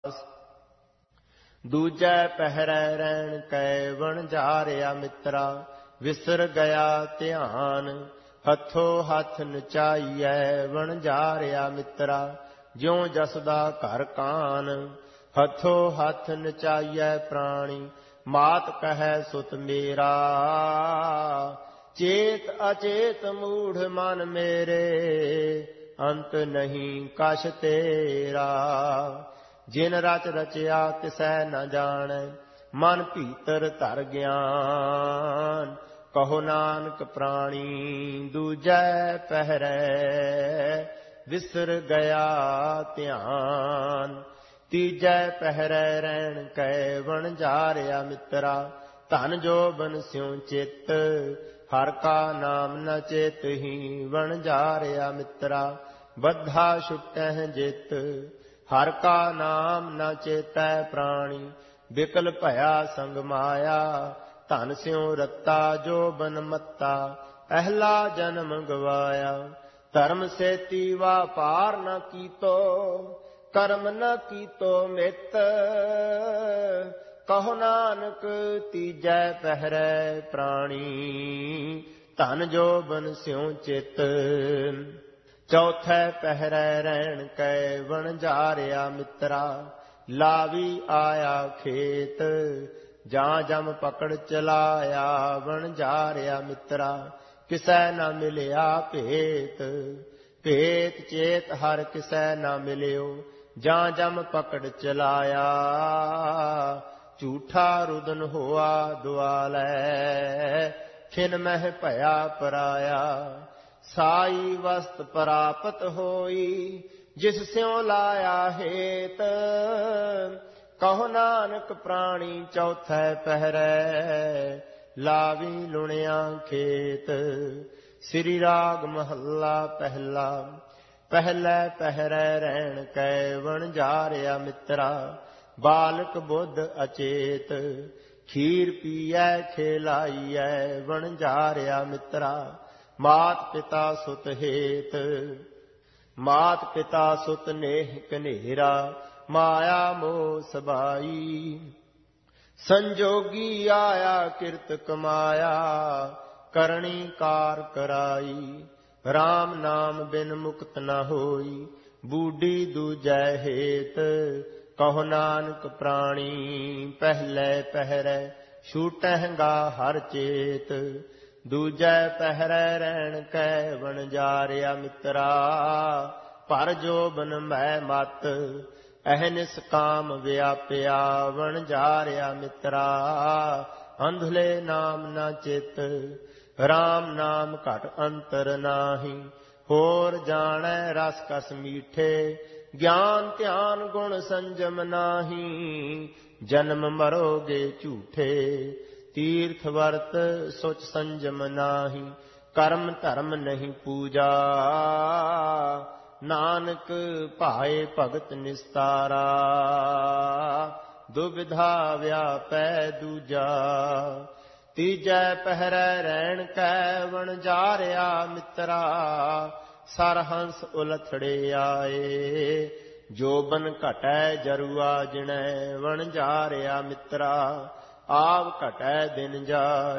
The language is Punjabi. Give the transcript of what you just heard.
ਦੂਜੈ ਪਹਿਰੈ ਰਹਿਣ ਕੈ ਵਣਜਾਰਿਆ ਮਿੱਤਰਾ, ਵਿਸਰ ਗਿਆ ਧਿਆਨ ਹੱਥੋ ਹੱਥ ਨਚਾਈਐ ਵਣਜਾਰਿਆ ਮਿੱਤਰਾ। ਜਿਉ ਜਸਦਾ ਘਰ ਕਾਨ ਹੱਥੋ ਹੱਥ ਨਚਾਈਐ ਪ੍ਰਾਣੀ, ਮਾਤ ਕਹੈ ਸੁਤ ਮੇਰਾ ਚੇਤ ਅਚੇਤ ਮੂੜ ਮਨ ਮੇਰੇ, ਅੰਤ ਨਹੀਂ ਕਛ ਤੇਰਾ। ਜਿਨ ਰਚ ਰਚਿਆ ਤਿਸੈ ਨ ਜਾਣੈ, ਮਨ ਭੀਤਰ ਧਰ ਗਿਆਨ। ਕਹੋ ਨਾਨਕ ਪ੍ਰਾਣੀ ਦੂਜੈ ਪਹਿਰੈ, ਵਿਸਰ ਗਿਆ ਧਿਆਨ। ਤੀਜੈ ਪਹਿਰੈ ਰਹਿਣ ਕੈ ਵਣਜਾਰਿਆ ਮਿੱਤਰਾ, ਧਨ ਜੋਬਨ ਸਿਉ ਚਿੱਤ ਹਰਿ ਕਾ ਨਾਮ ਨ ਚੇਤਹਿ ਵਣਜਾਰਿਆ ਮਿੱਤਰਾ। ਬੱਧਾ ਛੁਟਹਿ ਜਿਤ ਹਰਿ ਕਾ ਨਾਮ ਨ ਚੇਤੈ ਪ੍ਰਾਣੀ, ਬਿਕਲ ਭਇਆ ਸੰਗ ਮਾਇਆ। ਧਨ ਸਿਉ ਰੱਤਾ ਜੋਬਨ ਮੱਤਾ, ਅਹਲਾ ਜਨਮ ਗਵਾਇਆ। ਧਰਮ ਸੇਤੀ ਵਾਪਾਰ ਨ ਕੀਤੋ, ਕਰਮ ਨ ਕੀਤੋ ਮਿੱਤ। ਕਹੋ ਨਾਨਕ ਤੀਜੈ ਪਹਿਰੈ ਪ੍ਰਾਣੀ, ਧਨ ਜੋਬਨ ਸਿਉ ਚਿੱਤ। ਚੌਥੈ ਪਹਿਰੈ ਰਹਿਣ ਕੈ ਵਣਜਾਰਿਆ ਮਿੱਤਰਾ, ਲਾਵੀ ਆਇਆ ਖੇਤ ਜਾਂ ਜਮ ਪਕੜ ਚਲਾਇਆ ਵਣਜਾਰਿਆ ਮਿੱਤਰਾ। ਕਿਸੈ ਨ ਮਿਲਿਆ ਭੇਤ, ਭੇਤ ਚੇਤ ਹਰਿ ਕਿਸੈ ਨ ਮਿਲਿਓ, ਜਾਂ ਜਮ ਪਕੜ ਚਲਾਇਆ। ਝੂਠਾ ਰੁਦਨ ਹੋਆ ਦੁਆਲੈ, ਖਿਨ ਮਹਿ ਭਇਆ ਪਰਾਇਆ। ਸਾਈ ਵਸਤ ਪ੍ਰਾਪਤ ਹੋਈ, ਜਿਸ ਸਿਉ ਲਾਇਆ ਹੇਤ। ਕਹੋ ਨਾਨਕ ਪ੍ਰਾਣੀ ਚੌਥੈ ਪਹਿਰੈ, ਲਾਵੀ ਲੁਣਿਆ ਖੇਤ। ਸ੍ਰੀ ਰਾਗ ਮਹੱਲਾ ਪਹਿਲਾ। ਪਹਿਲੇ ਪਹਿਰੈ ਰਹਿਣ ਕੈ ਵਣਜਾਰਿਆ ਮਿੱਤਰਾ, ਬਾਲਕ ਬੁੱਧ ਅਚੇਤ। ਖੀਰ ਪੀਐ ਖੇਲਾਈਐ ਵਣਜਾਰਿਆ ਮਿੱਤਰਾ, ਮਾਤ ਪਿਤਾ ਸੁਤ ਹੇਤ। ਮਾਤ ਪਿਤਾ ਸੁਤ ਨੇਹ ਕਨੇਰਾ, ਮਾਇਆ ਮੋਹ ਸਬਾਈ। ਸੰਜੋਗੀ ਆਇਆ ਕਿਰਤ ਕਮਾਇਆ, ਕਰਣੀ ਕਾਰ ਕਰਾਈ। ਰਾਮ ਨਾਮ ਬਿਨ ਮੁਕਤ ਨ ਹੋਈ, ਬੂਢੀ ਦੂਜੈ ਹੇਤ। ਕਹੋ ਨਾਨਕ ਪ੍ਰਾਣੀ ਪਹਿਲੇ ਪਹਿਰੈ, ਛੂਟਹਿਗਾ ਹਰ ਚੇਤ। ਦੂਜੈ ਪਹਿਰੈ ਰਹਿਣ ਕੈ ਵਣਜਾਰਿਆ ਮਿੱਤਰਾ, ਭਰ ਜੋਬਨ ਮੈ ਮਤ। ਅਹਨਿਸ ਕਾਮ ਵਿਆਪਿਆ ਵਣਜਾਰਿਆ ਮਿੱਤਰਾ, ਅੰਧਲੇ ਨਾਮ ਨ ਚਿਤ। ਰਾਮ ਨਾਮ ਘਟ ਅੰਤਰ ਨਾਹੀ, ਹੋਰ ਜਾਣੈ ਰਸ ਕਸ ਮੀਠੇ। ਗਿਆਨ ਧਿਆਨ ਗੁਣ ਸੰਜਮ ਨਾਹੀ, ਜਨਮ ਮਰੋਗੇ ਝੂਠੇ। ਤੀਰਥ ਵਰਤ ਸੁਚ ਸੰਜਮ ਨਾਹੀ, ਕਰਮ ਧਰਮ ਨਹੀਂ ਪੂਜਾ। ਨਾਨਕ ਭਾਏ ਭਗਤ ਨਿਸਤਾਰਾ, ਦੁਬਿਧਾ ਵਿਆਪੈ ਦੂਜਾ। ਤੀਜੈ ਪਹਿਰੈ ਰਹਿਣ ਕੈ ਵਣਜਾਰਿਆ ਮਿੱਤਰਾ, ਸਰਹੰਸ ਉਲਥੜੇ ਆਏ। ਜੋਬਨ ਘਟੈ ਜਰੂਆ ਜਿਣੈ ਵਣਜਾਰਿਆ ਮਿੱਤਰਾ, ਆਵ ਘਟੈ ਦਿਨ ਜਾਏ।